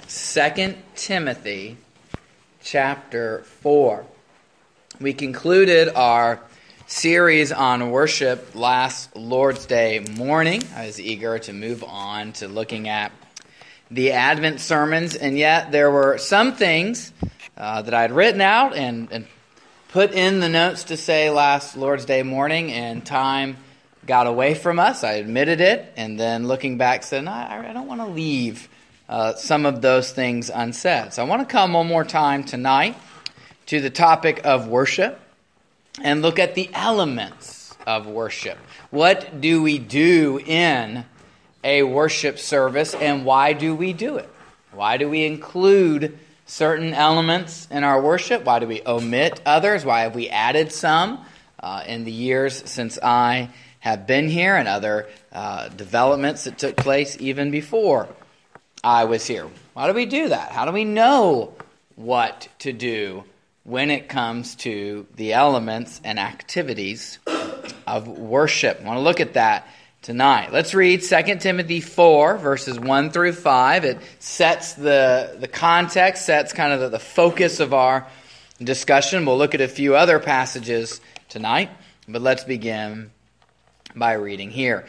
2 Timothy chapter 4. We concluded our series on worship last Lord's Day morning. I was eager to move on to looking at the Advent sermons, and yet there were some things that I had written out and put in the notes to say last Lord's Day morning, and time got away from us. I admitted it, and then looking back said, no, I don't want to leave some of those things unsaid. So I want to come one more time tonight to the topic of worship and look at the elements of worship. What do we do in a worship service, and why do we do it? Why do we include certain elements in our worship? Why do we omit others? Why have we added some in the years since I have been here, and other developments that took place even before I was here? Why do we do that? How do we know what to do when it comes to the elements and activities of worship? I want to look at that tonight. Let's read 2 Timothy 4, verses 1 through 5. It sets the context, sets kind of the focus of our discussion. We'll look at a few other passages tonight, but let's begin by reading here.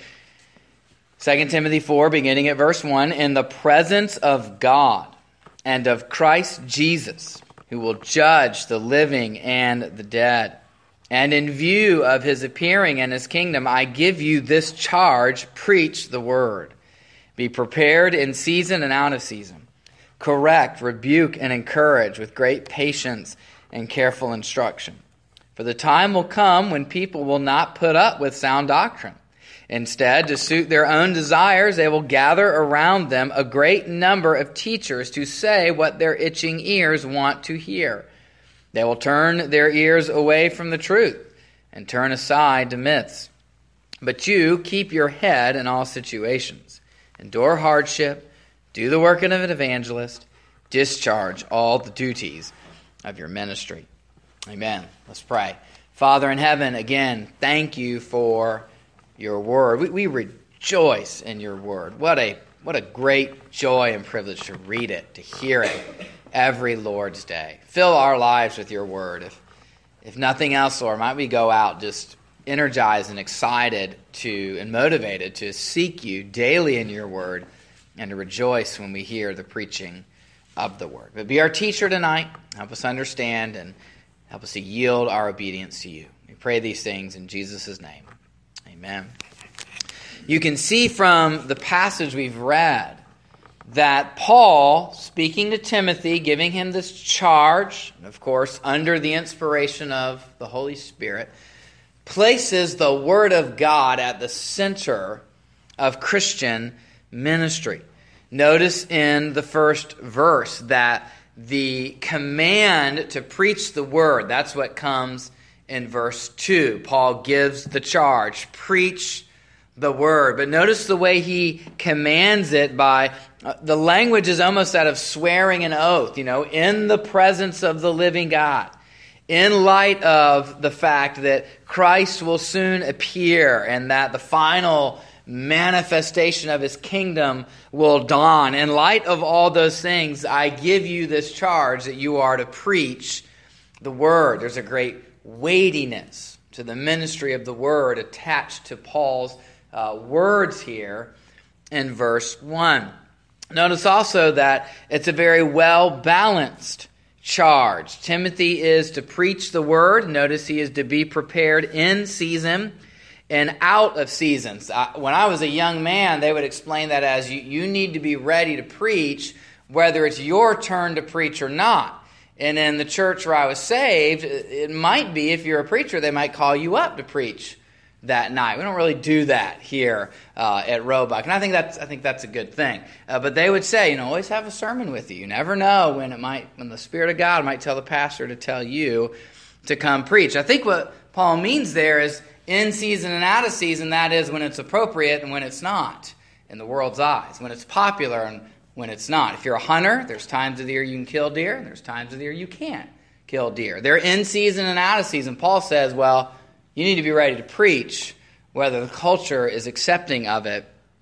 2 Timothy 4, beginning at verse 1, in the presence of God and of Christ Jesus, who will judge the living and the dead, and in view of his appearing and his kingdom, I give you this charge: preach the word. Be prepared in season and out of season. Correct, rebuke, and encourage with great patience and careful instruction. For the time will come when people will not put up with sound doctrine. Instead, to suit their own desires, they will gather around them a great number of teachers to say what their itching ears want to hear. They will turn their ears away from the truth and turn aside to myths. But you keep your head in all situations. Endure hardship, do the work of an evangelist, discharge all the duties of your ministry. Amen. Let's pray. Father in heaven, again, thank you for your word. We rejoice in your word. What a great joy and privilege to read it, to hear it every Lord's Day. Fill our lives with your word. If nothing else, Lord, might we go out just energized and excited and motivated to seek you daily in your word and to rejoice when we hear the preaching of the word. But be our teacher tonight. Help us understand and help us to yield our obedience to you. We pray these things in Jesus' name. Amen. You can see from the passage we've read that Paul, speaking to Timothy, giving him this charge, of course, under the inspiration of the Holy Spirit, places the Word of God at the center of Christian ministry. Notice in the first verse that the command to preach the Word, that's what comes in verse 2. Paul gives the charge, preach the word. But notice the way he commands it by, the language is almost out of swearing an oath, in the presence of the living God, in light of the fact that Christ will soon appear and that the final manifestation of his kingdom will dawn. In light of all those things, I give you this charge that you are to preach the word. There's a great weightiness to the ministry of the word attached to Paul's words here in verse 1. Notice also that it's a very well-balanced charge. Timothy is to preach the word. Notice he is to be prepared in season and out of seasons. When I was a young man, they would explain that as you need to be ready to preach, whether it's your turn to preach or not. And in the church where I was saved, it might be, if you're a preacher, they might call you up to preach that night. We don't really do that here at Roebuck, and I think that's a good thing. But they would say, always have a sermon with you. You never know when the Spirit of God might tell the pastor to tell you to come preach. I think what Paul means there is in season and out of season. That is when it's appropriate and when it's not in the world's eyes. When it's popular and when it's not. If you're a hunter, there's times of the year you can kill deer, and there's times of the year you can't kill deer. They're in season and out of season. Paul says, you need to be ready to preach, whether the culture is accepting of it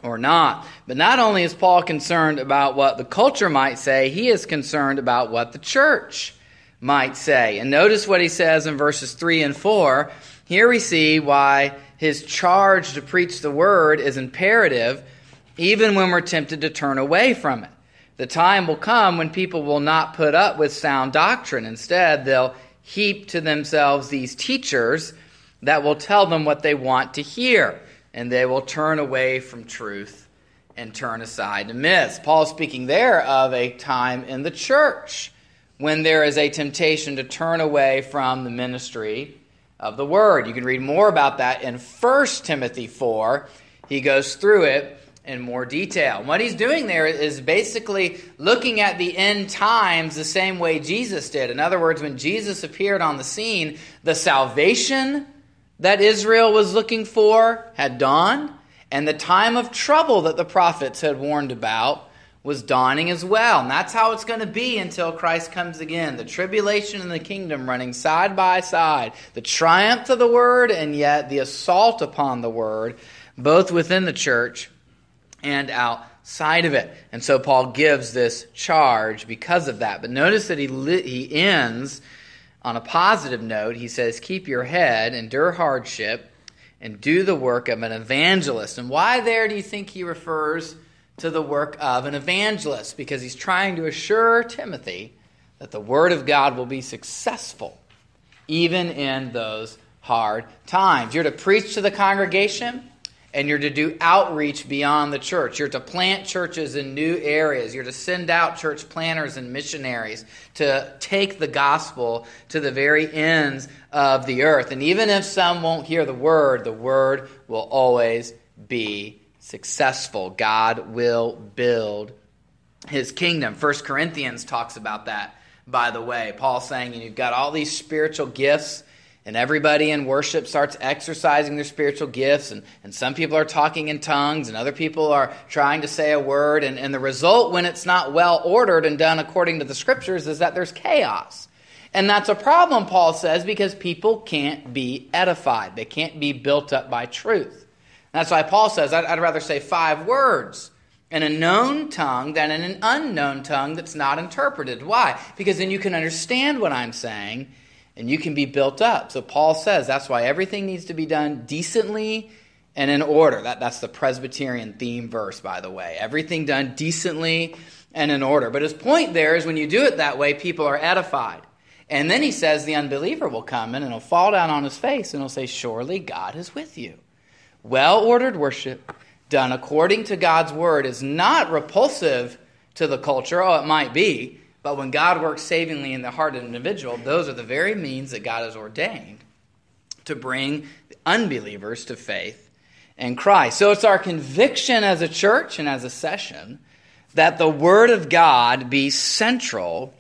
or not. But not only is Paul concerned about what the culture might say, he is concerned about what the church might say. And notice what he says in verses 3 and 4. Here we see why his charge to preach the word is imperative, even when we're tempted to turn away from it. The time will come when people will not put up with sound doctrine. Instead, they'll heap to themselves these teachers that will tell them what they want to hear, and they will turn away from truth and turn aside to myths. Paul is speaking there of a time in the church when there is a temptation to turn away from the ministry of the word. You can read more about that in 1 Timothy 4. He goes through it in more detail. And what he's doing there is basically looking at the end times the same way Jesus did. In other words, when Jesus appeared on the scene, the salvation that Israel was looking for had dawned, and the time of trouble that the prophets had warned about was dawning as well. And that's how it's going to be until Christ comes again. The tribulation and the kingdom running side by side. The triumph of the word and yet the assault upon the word, both within the church and outside of it. And so Paul gives this charge because of that. But notice that he ends on a positive note. He says, keep your head, endure hardship, and do the work of an evangelist. And why there do you think he refers to the work of an evangelist? Because he's trying to assure Timothy that the word of God will be successful even in those hard times. You're to preach to the congregation, and you're to do outreach beyond the church. You're to plant churches in new areas. You're to send out church planters and missionaries to take the gospel to the very ends of the earth. And even if some won't hear the word will always be successful. God will build his kingdom. 1 Corinthians talks about that, by the way. Paul's saying you've got all these spiritual gifts, and everybody in worship starts exercising their spiritual gifts, and some people are talking in tongues, and other people are trying to say a word, and the result when it's not well ordered and done according to the scriptures is that there's chaos. And that's a problem, Paul says, because people can't be edified. They can't be built up by truth. That's why Paul says, I'd rather say 5 words in a known tongue than in an unknown tongue that's not interpreted. Why? Because then you can understand what I'm saying and you can be built up. So Paul says that's why everything needs to be done decently and in order. That's the Presbyterian theme verse, by the way. Everything done decently and in order. But his point there is when you do it that way, people are edified. And then he says the unbeliever will come in and he'll fall down on his face and he'll say, surely God is with you. Well-ordered worship done according to God's word is not repulsive to the culture. Oh, it might be. But when God works savingly in the heart of an individual, those are the very means that God has ordained to bring the unbelievers to faith in Christ. So it's our conviction as a church and as a session that the word of God be central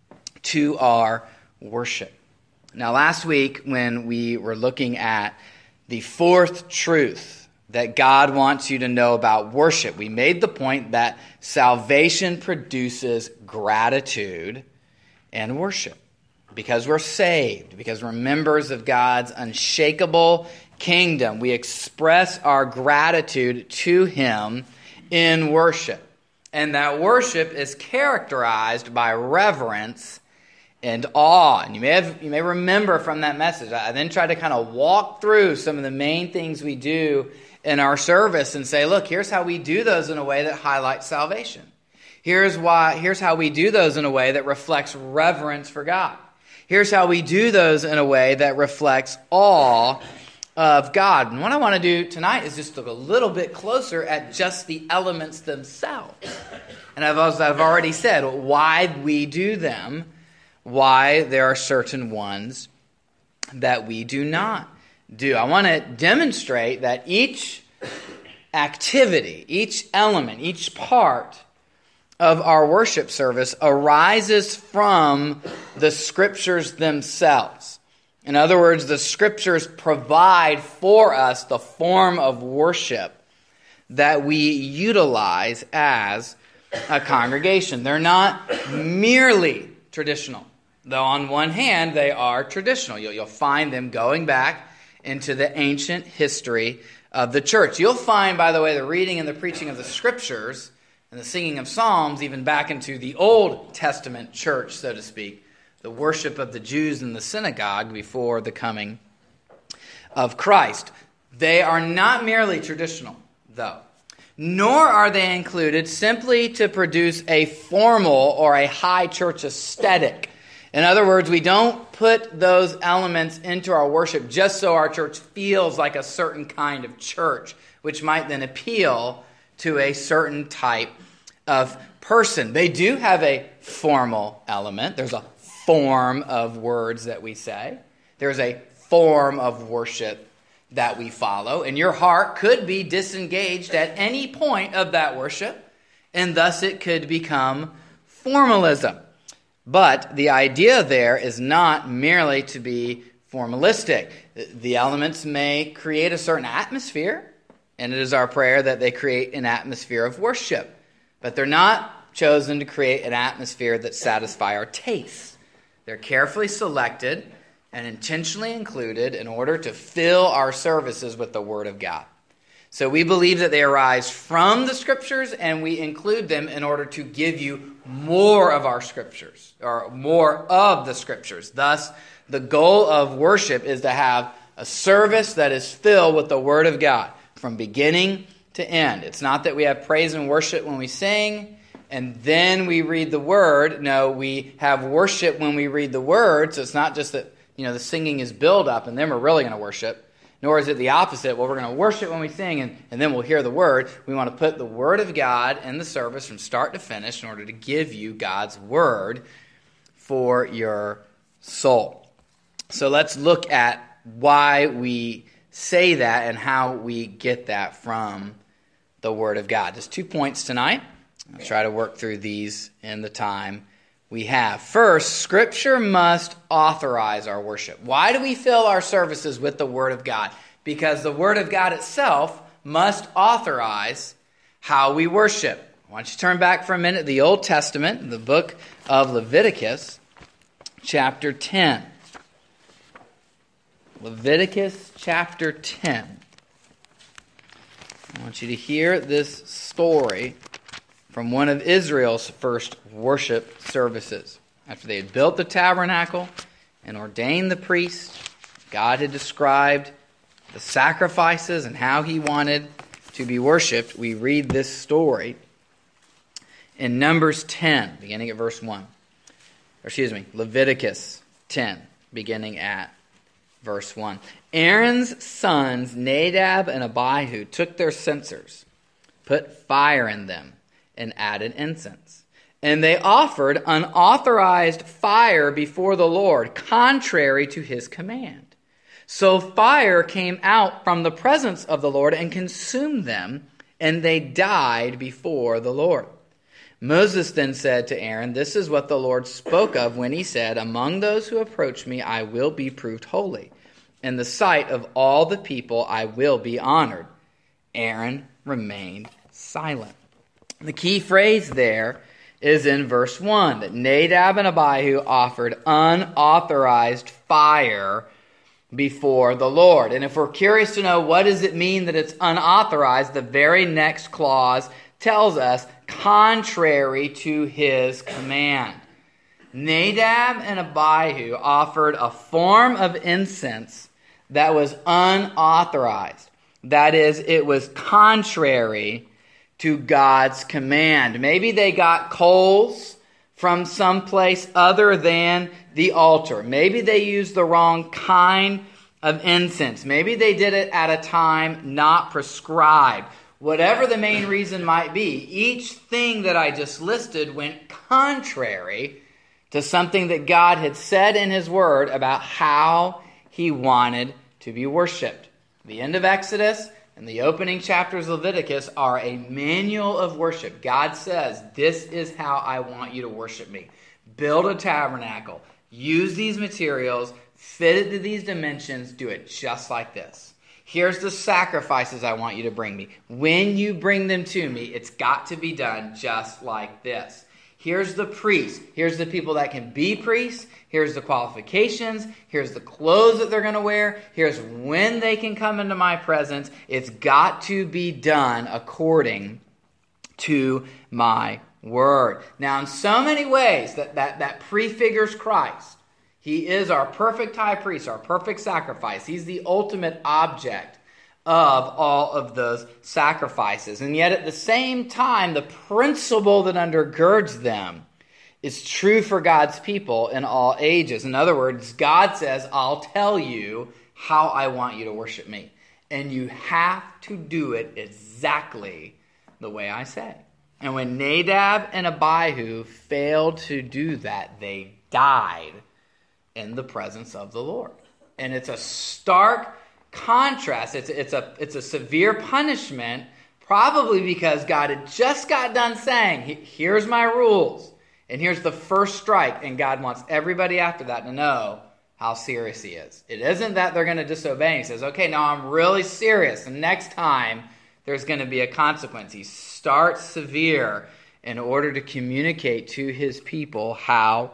to our worship. Now, last week when we were looking at the fourth truth that God wants you to know about worship, we made the point that salvation produces gratitude and worship. Because we're saved, because we're members of God's unshakable kingdom, we express our gratitude to Him in worship. And that worship is characterized by reverence and awe. And you may remember from that message, I then tried to kind of walk through some of the main things we do in our service and say, look, here's how we do those in a way that highlights salvation. Here's how we do those in a way that reflects reverence for God. Here's how we do those in a way that reflects awe of God. And what I want to do tonight is just look a little bit closer at just the elements themselves. And I've already said why we do them, why there are certain ones that we do not do. I want to demonstrate that each activity, each element, each part of our worship service arises from the Scriptures themselves. In other words, the Scriptures provide for us the form of worship that we utilize as a congregation. They're not merely traditional, though on one hand they are traditional. You'll find them going back into the ancient history of the church. You'll find, by the way, the reading and the preaching of the Scriptures and the singing of psalms, even back into the Old Testament church, so to speak, the worship of the Jews in the synagogue before the coming of Christ. They are not merely traditional, though, nor are they included simply to produce a formal or a high church aesthetic. In other words, we don't put those elements into our worship just so our church feels like a certain kind of church, which might then appeal to a certain type of person. They do have a formal element. There's a form of words that we say. There's a form of worship that we follow. And your heart could be disengaged at any point of that worship, and thus it could become formalism. But the idea there is not merely to be formalistic. The elements may create a certain atmosphere, and it is our prayer that they create an atmosphere of worship. But they're not chosen to create an atmosphere that satisfies our tastes. They're carefully selected and intentionally included in order to fill our services with the Word of God. So we believe that they arise from the Scriptures, and we include them in order to give you more of our Scriptures, or more of the Scriptures. Thus, the goal of worship is to have a service that is filled with the Word of God from beginning to end. It's not that we have praise and worship when we sing, and then we read the Word. No, we have worship when we read the Word, so it's not just that the singing is build up, and then we're really going to worship. Nor is it the opposite. Well, we're going to worship when we sing, and then we'll hear the Word. We want to put the Word of God in the service from start to finish in order to give you God's Word for your soul. So let's look at why we say that and how we get that from the Word of God. Just 2 points tonight. I'll try to work through these in the time we have. First, Scripture must authorize our worship. Why do we fill our services with the Word of God? Because the Word of God itself must authorize how we worship. Why don't you turn back for a minute to the Old Testament, the book of Leviticus, chapter 10. Leviticus chapter 10. I want you to hear this story from one of Israel's first worship services. After they had built the tabernacle and ordained the priest, God had described the sacrifices and how he wanted to be worshipped. We read this story in Numbers 10, beginning at verse 1. Leviticus 10, beginning at verse 1. Aaron's sons, Nadab and Abihu, took their censers, put fire in them, and added incense. And they offered unauthorized fire before the Lord, contrary to his command. So fire came out from the presence of the Lord and consumed them, and they died before the Lord. Moses then said to Aaron, "This is what the Lord spoke of when he said, 'Among those who approach me, I will be proved holy. In the sight of all the people, I will be honored.'" Aaron remained silent. The key phrase there is in verse 1, that Nadab and Abihu offered unauthorized fire before the Lord. And if we're curious to know what does it mean that it's unauthorized, the very next clause tells us, contrary to his command. Nadab and Abihu offered a form of incense that was unauthorized. That is, it was contrary to God's command. Maybe they got coals from someplace other than the altar. Maybe they used the wrong kind of incense. Maybe they did it at a time not prescribed. Whatever the main reason might be, each thing that I just listed went contrary to something that God had said in his word about how he wanted to be worshipped. The end of Exodus and the opening chapters of Leviticus are a manual of worship. God says, this is how I want you to worship me. Build a tabernacle. Use these materials. Fit it to these dimensions. Do it just like this. Here's the sacrifices I want you to bring me. When you bring them to me, it's got to be done just like this. Here's the priest. Here's the people that can be priests. Here's the qualifications. Here's the clothes that they're going to wear. Here's when they can come into my presence. It's got to be done according to my word. Now, in so many ways, that prefigures Christ. He is our perfect high priest, our perfect sacrifice. He's the ultimate object of all of those sacrifices. And yet at the same time, the principle that undergirds them is true for God's people in all ages. In other words, God says, I'll tell you how I want you to worship me. And you have to do it exactly the way I say. And when Nadab and Abihu failed to do that, they died in the presence of the Lord. And it's a stark contrast. It's a severe punishment, probably because God had just got done saying, here's my rules, and here's the first strike, and God wants everybody after that to know how serious he is. It isn't that they're going to disobey. He says, okay, now I'm really serious, and next time there's going to be a consequence. He starts severe in order to communicate to his people how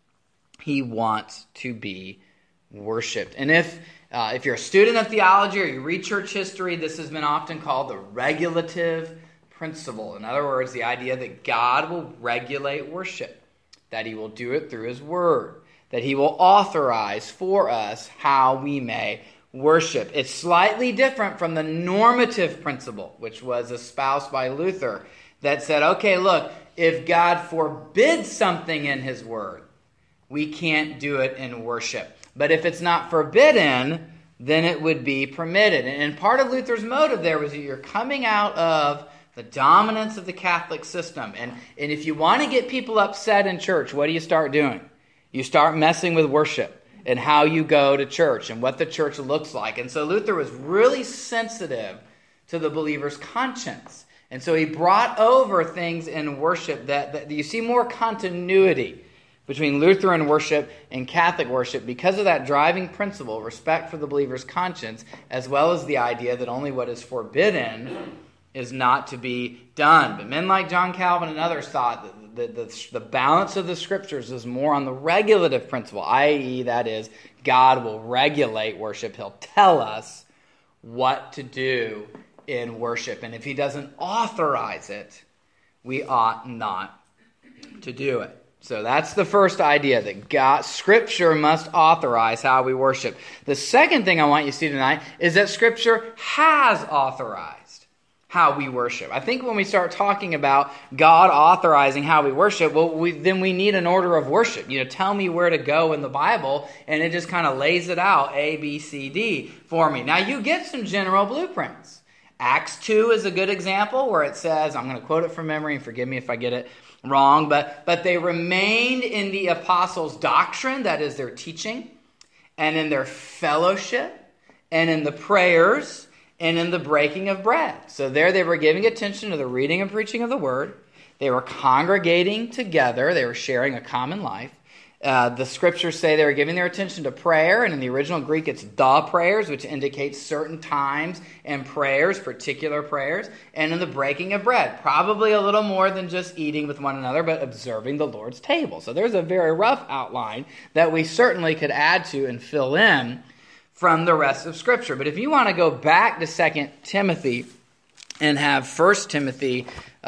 he wants to be worshipped. And if you're a student of theology or you read church history, this has been often called the regulative principle. In other words, the idea that God will regulate worship, that he will do it through his word, that he will authorize for us how we may worship. It's slightly different from the normative principle, which was espoused by Luther, that said, okay, look, if God forbids something in his word, we can't do it in worship. But if it's not forbidden, then it would be permitted. And part of Luther's motive there was that you're coming out of the dominance of the Catholic system. And if you want to get people upset in church, what do you start doing? You start messing with worship and how you go to church and what the church looks like. And so Luther was really sensitive to the believer's conscience. And so he brought over things in worship that you see more continuity between Lutheran worship and Catholic worship because of that driving principle, respect for the believer's conscience, as well as the idea that only what is forbidden is not to be done. But men like John Calvin and others thought that the balance of the Scriptures is more on the regulative principle, i.e., that is, God will regulate worship. He'll tell us what to do in worship. And if he doesn't authorize it, we ought not to do it. So that's the first idea, that Scripture must authorize how we worship. The second thing I want you to see tonight is that Scripture has authorized how we worship. I think when we start talking about God authorizing how we worship, then we need an order of worship. Tell me where to go in the Bible, and it just kind of lays it out, A, B, C, D, for me. Now, you get some general blueprints. Acts 2 is a good example where it says, I'm going to quote it from memory, and forgive me if I get it wrong, but they remained in the apostles' doctrine, that is their teaching, and in their fellowship, and in the prayers, and in the breaking of bread. So there they were giving attention to the reading and preaching of the word. They were congregating together. They were sharing a common life. The scriptures say they were giving their attention to prayer, and in the original Greek it's the prayers, which indicates certain times and prayers, particular prayers, and in the breaking of bread. Probably a little more than just eating with one another, but observing the Lord's table. So there's a very rough outline that we certainly could add to and fill in from the rest of Scripture. But if you want to go back to 2 Timothy and have 1 Timothy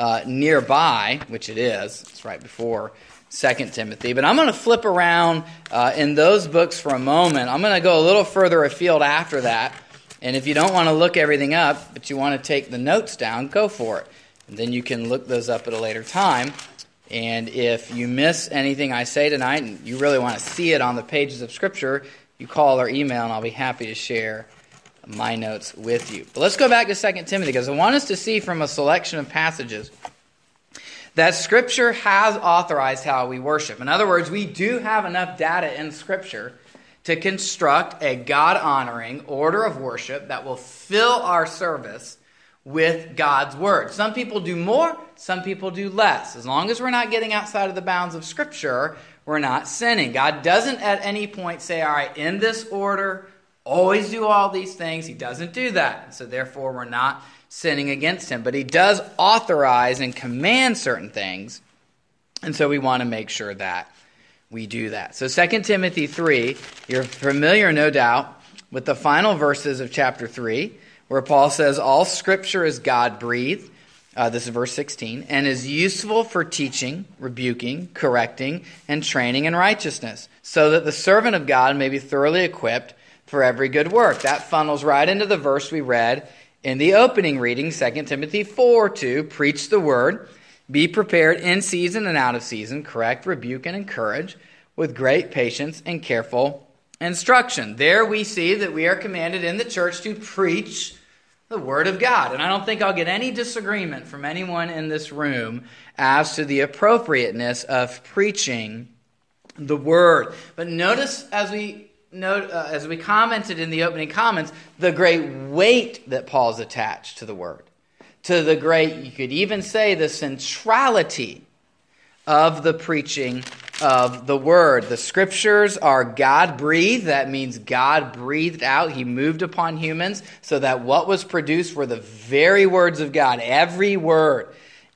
nearby, which it is, it's right before 2 Timothy. But I'm going to flip around in those books for a moment. I'm going to go a little further afield after that. And if you don't want to look everything up, but you want to take the notes down, go for it. And then you can look those up at a later time. And if you miss anything I say tonight and you really want to see it on the pages of Scripture, you call or email and I'll be happy to share my notes with you. But let's go back to 2 Timothy because I want us to see from a selection of passages that Scripture has authorized how we worship. In other words, we do have enough data in Scripture to construct a God-honoring order of worship that will fill our service with God's Word. Some people do more, some people do less. As long as we're not getting outside of the bounds of Scripture, we're not sinning. God doesn't at any point say, all right, in this order, always do all these things. He doesn't do that. So therefore, we're not sinning against him. But he does authorize and command certain things And so we want to make sure that we do that. So 2 Timothy 3, you're familiar, no doubt, with the final verses of chapter 3, where Paul says, all Scripture is God-breathed, this is verse 16, and is useful for teaching, rebuking, correcting, and training in righteousness, so that the servant of God may be thoroughly equipped for every good work. That funnels right into the verse we read in the opening reading, 2 Timothy 4:2, preach the word, be prepared in season and out of season, correct, rebuke, and encourage with great patience and careful instruction. There we see that we are commanded in the church to preach the Word of God. And I don't think I'll get any disagreement from anyone in this room as to the appropriateness of preaching the Word. But notice as we commented in the opening comments, the great weight that Paul's attached to the Word. To the great, you could even say, the centrality of the preaching of the Word. The Scriptures are God-breathed. That means God breathed out. He moved upon humans so that what was produced were the very words of God. Every word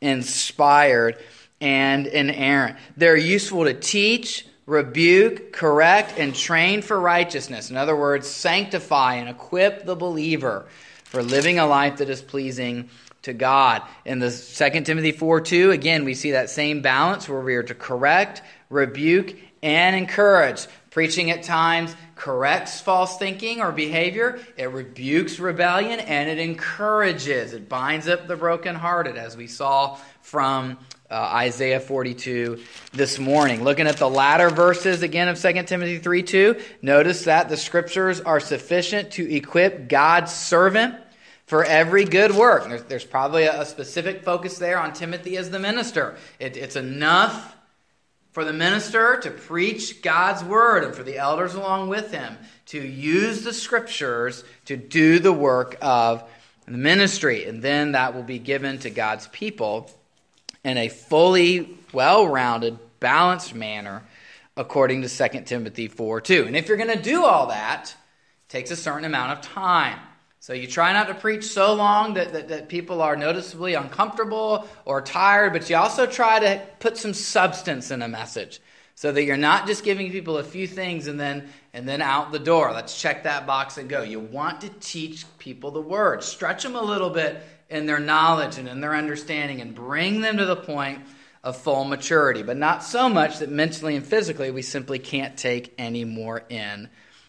inspired and inerrant. They're useful to teach, rebuke, correct, and train for righteousness. In other words, sanctify and equip the believer for living a life that is pleasing to God. In the 2 Timothy 4:2, again, we see that same balance where we are to correct, rebuke, and encourage. Preaching at times corrects false thinking or behavior. It rebukes rebellion, and it encourages. It binds up the brokenhearted, as we saw from Isaiah 42 this morning. Looking at the latter verses again of 2 Timothy 3:2, notice that the Scriptures are sufficient to equip God's servant for every good work. There's probably a specific focus there on Timothy as the minister. It's enough for the minister to preach God's word and for the elders along with him to use the Scriptures to do the work of the ministry. And then that will be given to God's people in a fully, well-rounded, balanced manner according to 2 Timothy 4:2. And if you're going to do all that, it takes a certain amount of time. So you try not to preach so long that people are noticeably uncomfortable or tired, but you also try to put some substance in a message so that you're not just giving people a few things and then out the door. Let's check that box and go. You want to teach people the word. Stretch them a little bit in their knowledge and in their understanding and bring them to the point of full maturity, but not so much that mentally and physically we simply can't take any more in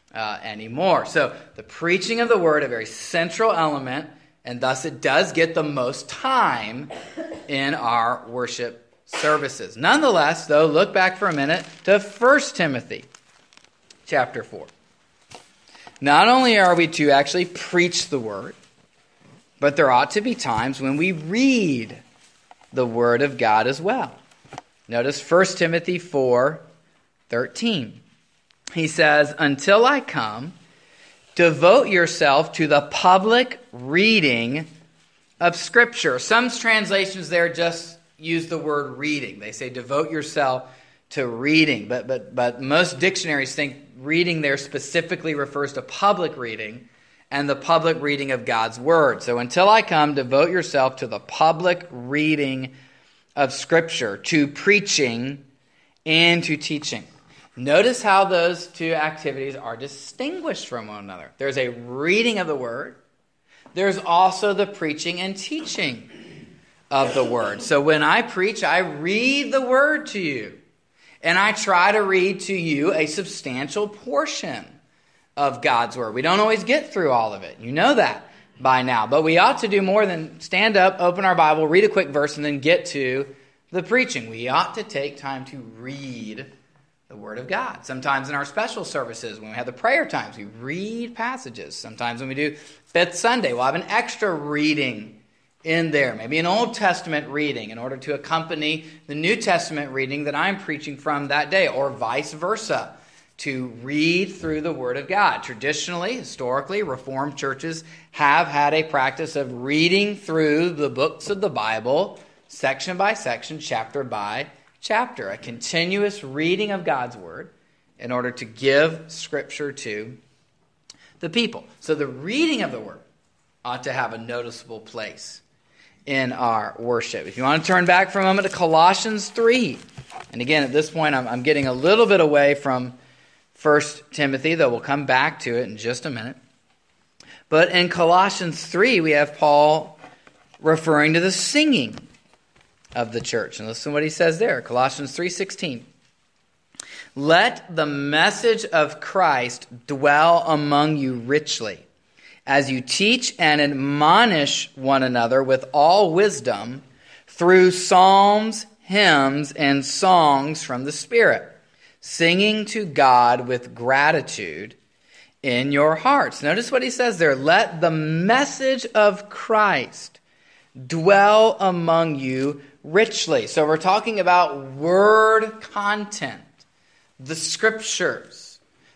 anymore. So the preaching of the word, a very central element, and thus it does get the most time in our worship services. Nonetheless, though, look back for a minute to 1 Timothy chapter 4. Not only are we to actually preach the word, but there ought to be times when we read the word of God as well. Notice 1 Timothy 4:13. He says, until I come, devote yourself to the public reading of Scripture. Some translations there just use the word reading. They say devote yourself to reading. But most dictionaries think reading there specifically refers to public reading and the public reading of God's Word. So until I come, devote yourself to the public reading of Scripture, to preaching and to teaching. Notice how those two activities are distinguished from one another. There's a reading of the Word. There's also the preaching and teaching of the Word. So when I preach, I read the Word to you. And I try to read to you a substantial portion of God's Word. We don't always get through all of it. You know that by now. But we ought to do more than stand up, open our Bible, read a quick verse, and then get to the preaching. We ought to take time to read the Word of God. Sometimes in our special services, when we have the prayer times, we read passages. Sometimes when we do Fifth Sunday, we'll have an extra reading in there, maybe an Old Testament reading in order to accompany the New Testament reading that I'm preaching from that day, or vice versa, to read through the Word of God. Traditionally, historically, Reformed churches have had a practice of reading through the books of the Bible, section by section, chapter by chapter, a continuous reading of God's Word in order to give Scripture to the people. So the reading of the Word ought to have a noticeable place in our worship. If you want to turn back for a moment to Colossians 3. And again, at this point, I'm getting a little bit away from 1 Timothy, though we'll come back to it in just a minute. But in Colossians 3, we have Paul referring to the singing of the church. And listen to what he says there, Colossians 3:16. Let the message of Christ dwell among you richly, as you teach and admonish one another with all wisdom through psalms, hymns, and songs from the Spirit, singing to God with gratitude in your hearts. Notice what he says there. Let the message of Christ dwell among you richly. So we're talking about word content. The scriptures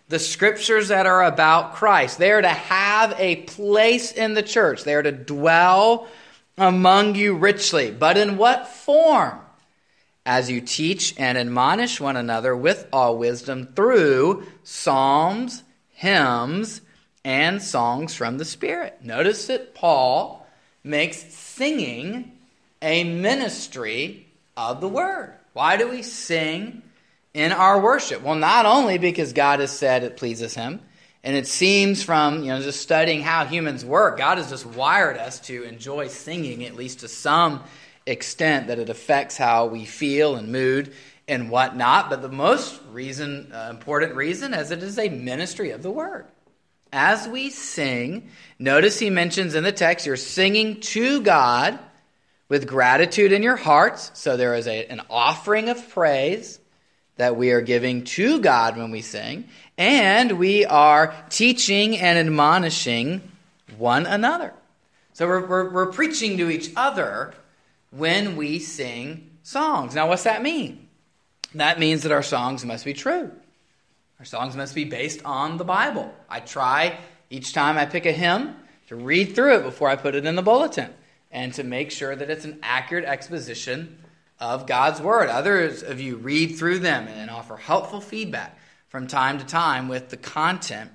that are about Christ. They are to have a place in the church. They are to dwell among you richly. But in what form? As you teach and admonish one another with all wisdom through psalms, hymns, and songs from the Spirit. Notice that Paul makes singing a ministry of the Word. Why do we sing in our worship? Well, not only because God has said it pleases Him, and it seems from just studying how humans work, God has just wired us to enjoy singing, at least to some extent, that it affects how we feel and mood and whatnot. But the most important reason is it is a ministry of the Word. As we sing, notice he mentions in the text, you're singing to God with gratitude in your hearts. So there is an offering of praise that we are giving to God when we sing, and we are teaching and admonishing one another. So we're preaching to each other when we sing songs. Now, what's that mean? That means that our songs must be true. Our songs must be based on the Bible. I try each time I pick a hymn to read through it before I put it in the bulletin and to make sure that it's an accurate exposition of God's Word. Others of you read through them and offer helpful feedback from time to time with the content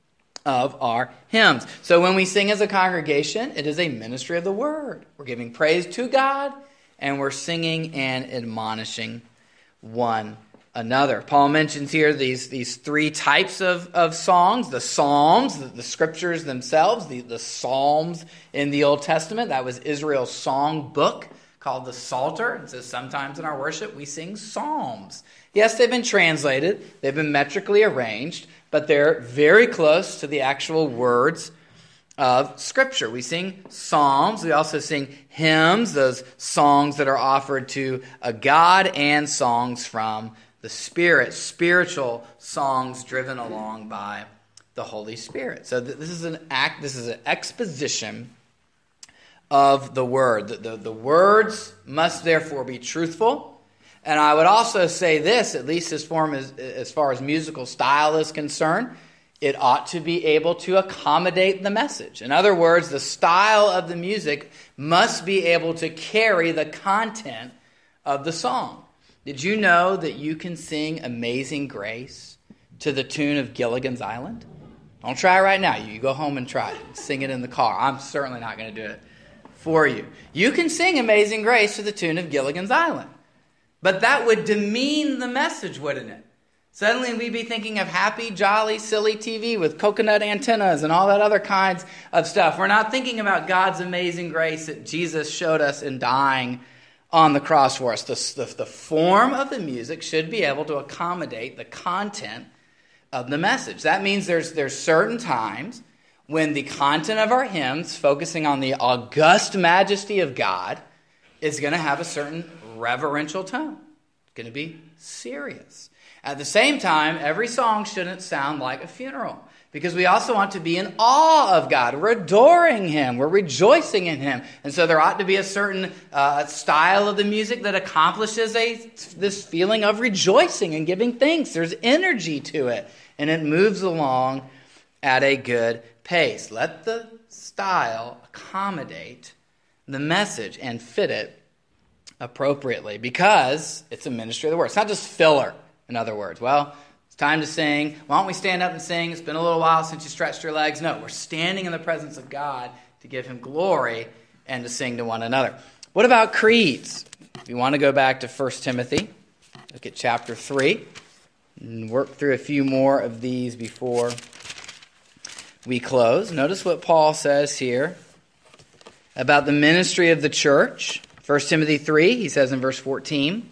of our hymns. So when we sing as a congregation, it is a ministry of the Word. We're giving praise to God, and we're singing and admonishing one another. Paul mentions here these three types of songs: the psalms, the scriptures themselves, the psalms in the Old Testament. That was Israel's song book, called the Psalter. It says sometimes in our worship we sing psalms. Yes, they've been translated, they've been metrically arranged, but they're very close to the actual words of Scripture. We sing psalms, we also sing hymns, those songs that are offered to a God, and songs from the Spirit, spiritual songs driven along by the Holy Spirit. So this is an exposition of the Word. The words must therefore be truthful. And I would also say this, at least as far as musical style is concerned, it ought to be able to accommodate the message. In other words, the style of the music must be able to carry the content of the song. Did you know that you can sing Amazing Grace to the tune of Gilligan's Island? Don't try it right now. You go home and try it. Sing it in the car. I'm certainly not going to do it for you. You can sing Amazing Grace to the tune of Gilligan's Island. But that would demean the message, wouldn't it? Suddenly we'd be thinking of happy, jolly, silly TV with coconut antennas and all that other kinds of stuff. We're not thinking about God's amazing grace that Jesus showed us in dying on the cross for us. The form of the music should be able to accommodate the content of the message. That means there's certain times when the content of our hymns, focusing on the august majesty of God, is going to have a certain reverential tone. It's going to be serious. At the same time, every song shouldn't sound like a funeral, because we also want to be in awe of God. We're adoring Him. We're rejoicing in Him. And so there ought to be a certain style of the music that accomplishes this feeling of rejoicing and giving thanks. There's energy to it, and it moves along at a good pace. Let the style accommodate the message and fit it appropriately, because it's a ministry of the Word. It's not just filler, in other words. Well, it's time to sing. Why don't we stand up and sing? It's been a little while since you stretched your legs. No, we're standing in the presence of God to give Him glory and to sing to one another. What about creeds? If you want to go back to 1 Timothy, look at chapter 3, and work through a few more of these before we close. Notice what Paul says here about the ministry of the church. 1 Timothy 3, he says in verse 14,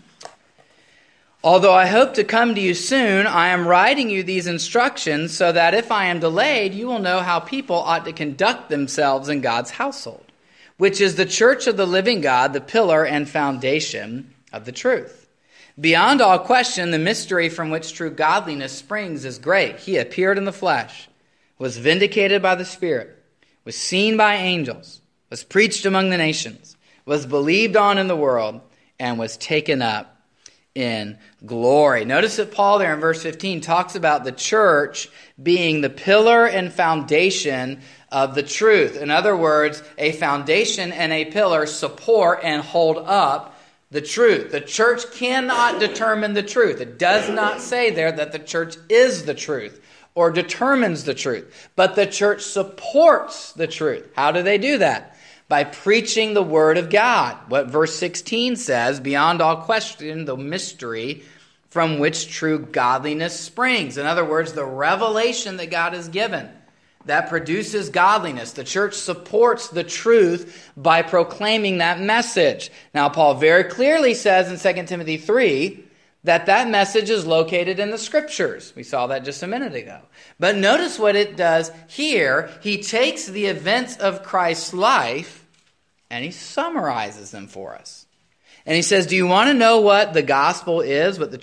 "Although I hope to come to you soon, I am writing you these instructions so that if I am delayed, you will know how people ought to conduct themselves in God's household, which is the church of the living God, the pillar and foundation of the truth. Beyond all question, the mystery from which true godliness springs is great. He appeared in the flesh, was vindicated by the Spirit, was seen by angels, was preached among the nations, was believed on in the world, and was taken up in glory." Notice that Paul there in verse 15 talks about the church being the pillar and foundation of the truth. In other words, a foundation and a pillar support and hold up the truth. The church cannot determine the truth. It does not say there that the church is the truth or determines the truth, but the church supports the truth. How do they do that? By preaching the word of God. What verse 16 says, "Beyond all question, the mystery from which true godliness springs." In other words, the revelation that God has given that produces godliness. The church supports the truth by proclaiming that message. Now, Paul very clearly says in 2 Timothy 3 that that message is located in the Scriptures. We saw that just a minute ago. But notice what it does here. He takes the events of Christ's life and he summarizes them for us. And he says, do you want to know what the gospel is, what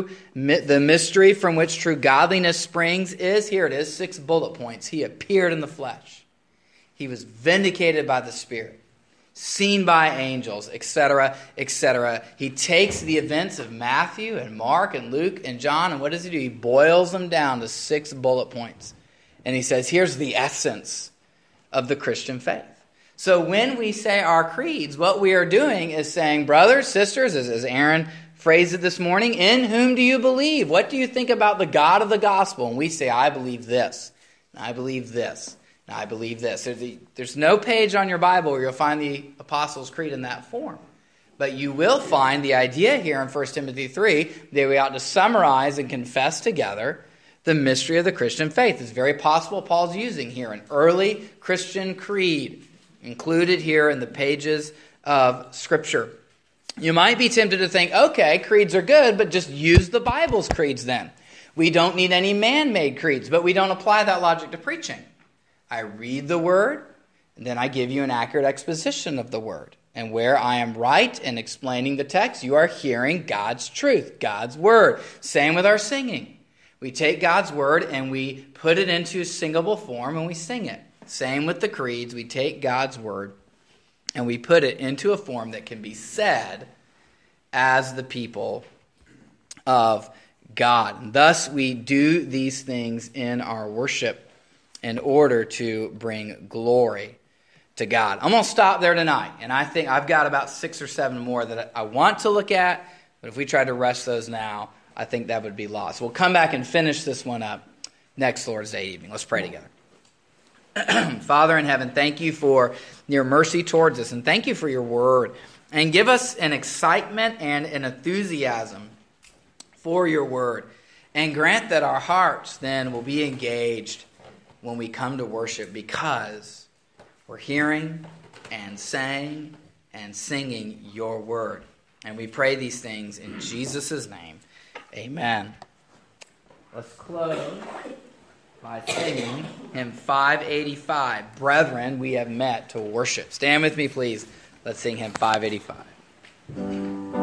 the mystery from which true godliness springs is? Here it is, 6 bullet points. He appeared in the flesh. He was vindicated by the Spirit, seen by angels, etc., etc. He takes the events of Matthew and Mark and Luke and John, and what does he do? He boils them down to 6 bullet points. And he says, here's the essence of the Christian faith. So when we say our creeds, what we are doing is saying, brothers, sisters, as Aaron phrased it this morning, in whom do you believe? What do you think about the God of the gospel? And we say, I believe this, and I believe this, and I believe this. There's no page on your Bible where you'll find the Apostles' Creed in that form. But you will find the idea here in 1 Timothy 3 that we ought to summarize and confess together the mystery of the Christian faith. It's very possible Paul's using here an early Christian creed, included here in the pages of Scripture. You might be tempted to think, okay, creeds are good, but just use the Bible's creeds then. We don't need any man-made creeds, but we don't apply that logic to preaching. I read the Word, and then I give you an accurate exposition of the Word. And where I am right in explaining the text, you are hearing God's truth, God's Word. Same with our singing. We take God's Word and we put it into singable form and we sing it. Same with the creeds. We take God's word and we put it into a form that can be said as the people of God. And thus, we do these things in our worship in order to bring glory to God. I'm going to stop there tonight. And I think I've got about 6 or 7 more that I want to look at. But if we tried to rush those now, I think that would be lost. We'll come back and finish this one up next Lord's Day evening. Let's pray together. Father in heaven, thank you for your mercy towards us, and thank you for your word. And give us an excitement and an enthusiasm for your word. And grant that our hearts then will be engaged when we come to worship, because we're hearing and saying and singing your word. And we pray these things in Jesus' name. Amen. Let's close by singing hymn 585, Brethren, We Have Met to Worship. Stand with me, please. Let's sing hymn 585.